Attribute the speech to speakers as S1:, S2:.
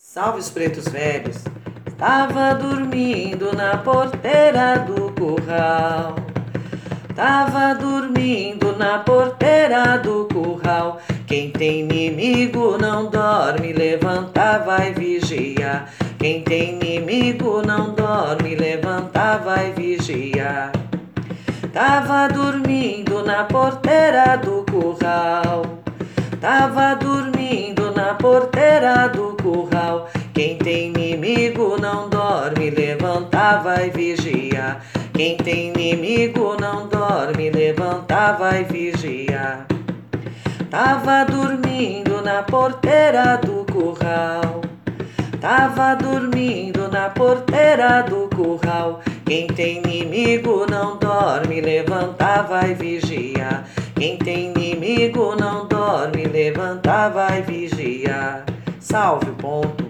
S1: Salve os pretos velhos, tava dormindo na porteira do curral. Tava dormindo na porteira do curral. Quem tem inimigo não dorme, levanta, vai vigiar. Quem tem inimigo não dorme, levanta, vai vigiar. Tava dormindo na porteira do curral. Tava dormindo na porteira do curral. Quem tem inimigo não dorme, levanta, vai vigiar. Quem tem inimigo não dorme, levanta, vai vigiar. Tava dormindo na porteira do curral. Tava dormindo na porteira do curral. Quem tem inimigo não dorme, levanta, vai vigiar. Quem tem inimigo não dorme, levanta, vai vigiar. Salve o ponto.